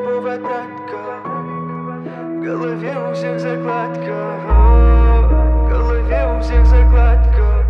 повод, братка. В голове у всех закладка, в голове у всех закладка,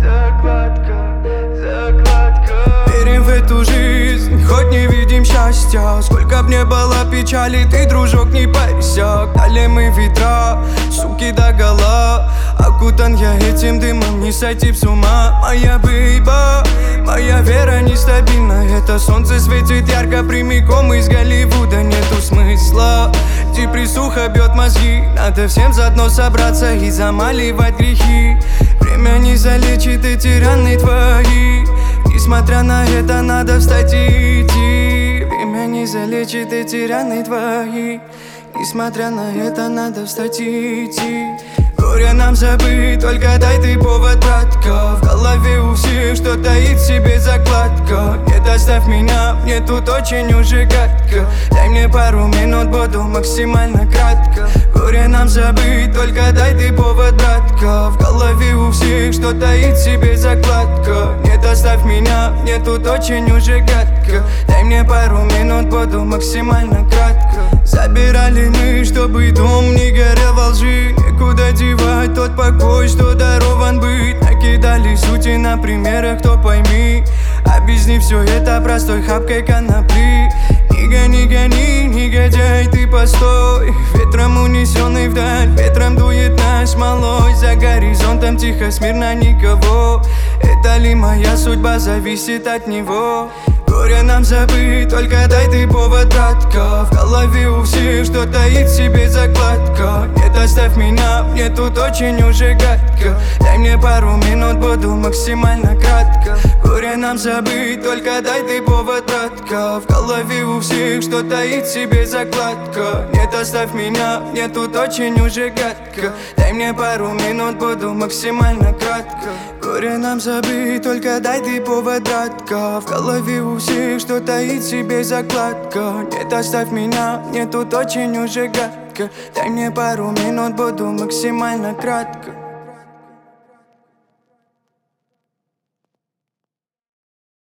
закладка. Верим в эту жизнь, хоть не видим счастья. Сколько б не было печали, ты, дружок, не парься. Гнали мы ветра, суки догола. Окутан я этим дымом, не сойти с ума. Моя бейба, моя вера нестабильна. Это солнце светит ярко прямиком из Голливуда. Нету смысла, депрессуха бьет мозги. Надо всем заодно собраться и замаливать грехи. Время не залечит эти раны твои. Несмотря на это, надо встать и идти. Время не залечит эти раны твои. Несмотря на это, надо встать и идти. Горе нам забыть, только дай ты повод, братка. В голове у всех что таит в себе закладка. Нет, оставь меня, мне тут очень уже гадко. Дай мне пару минут, буду максимально кратко. Горе нам забыть, только дай ты повод, братка. В голове у всех что таит в себе закладка. Нет, оставь меня, мне тут очень уже гадко. Дай мне пару минут, буду максимально кратко. Забирали мы, чтобы дом не горел во лжи. Некуда девать тот покой, что дарован быть. Накидали сути на примерах, кто пойми. А без них все это простой хапкой конопли. Не гони, гони, негодяй, ты постой. Ветром унесенный вдаль, ветром дует наш малой. За горизонтом тихо, смирно, никого. Это ли моя судьба, зависит от него. Горе нам забыть, только дай ты повод, братка. В голове у всех что таит в себе закладка. Нет, оставь меня, мне тут очень уже гадко. Дай мне пару минут, буду максимально кратко. Горе нам забыть, только дай ты повод, братка. В голове у всех что таит в себе закладка. Нет, оставь меня, мне тут очень уже гадко. Дай мне пару минут, буду максимально кратко. Горе нам забыть, только дай ты повод, братка. В голове у всех что таит в себе закладка. Нет, оставь меня, мне тут очень уже гадко. Дай мне пару минут, буду максимально кратко.